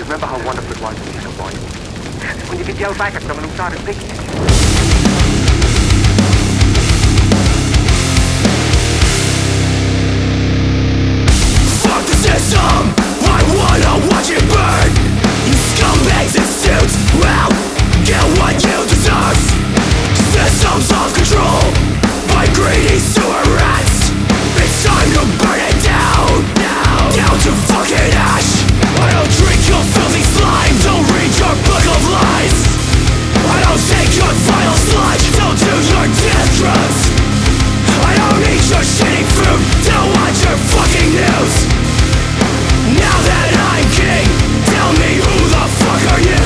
Remember how wonderful it was when you were a boy? When you could yell back at someone who started picking at you. Fuck the system, I wanna watch it burn. You scumbags in suits, well, get what you deserve. Systems of control by greedy sewer rats. It's time to burn it down, down to fucking ash. I don't drink your filthy slime, don't read your book of lies. I don't take your vile sludge, don't do your death drugs. I don't eat your shitty food, don't watch your fucking news. Now that I'm king, tell me who the fuck are you?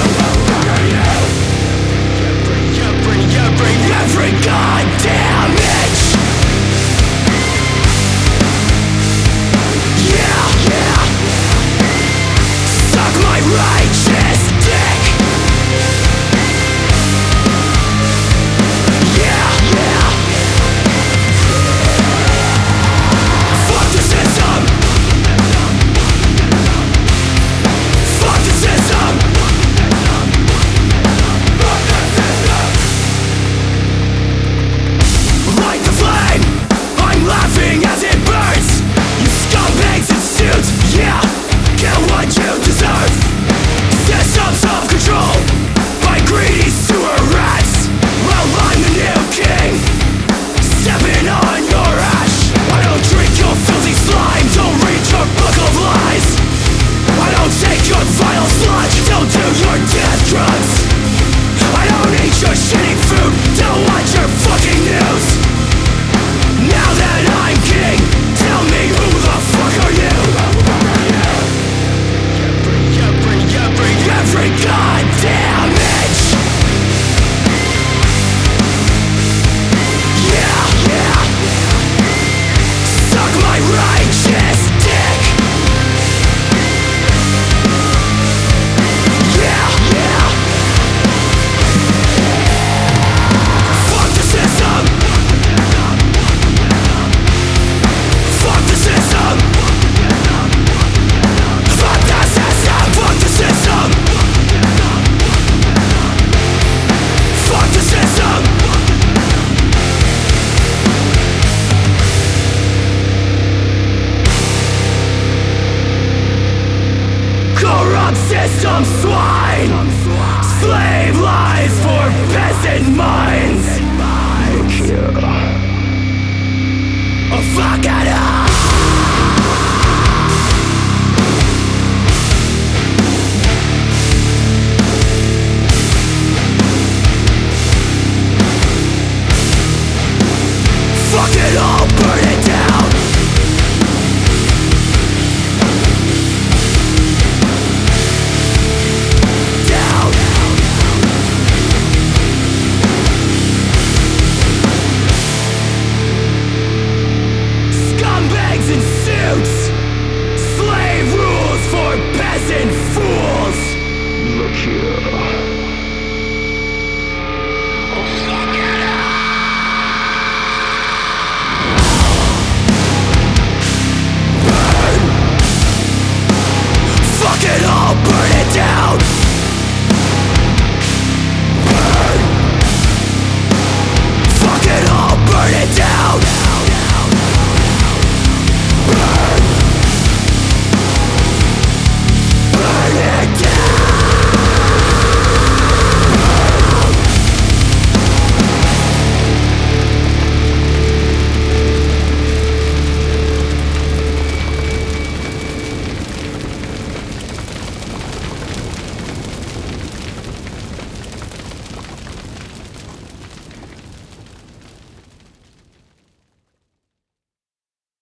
Bring every goddamn itch. Yeah. Suck my righteous dick. Yeah. Fuck the system. Fuck the system. Light the flame. I'm laughing as it burns. You scumbags in suits, yeah, get what you deserve. Systems of control by greedy sewer rats. Well, I'm the new king, stepping on your ash. I don't drink your filthy slime, don't read your book of lies. I don't take your vile sludge, don't do your death drugs. I don't eat your shitty food, don't watch your fucking news. Now that I'm king, tell me who the fuck are you? Bring every goddamn itch. Yeah. Suck my righteous dick. Yeah. Fuck the system. Fuck the system. Fuck the system. Fuck the system. Fuck the system. Corrupt system swine. Slave lives for peasant minds. Look here. Fuck it up.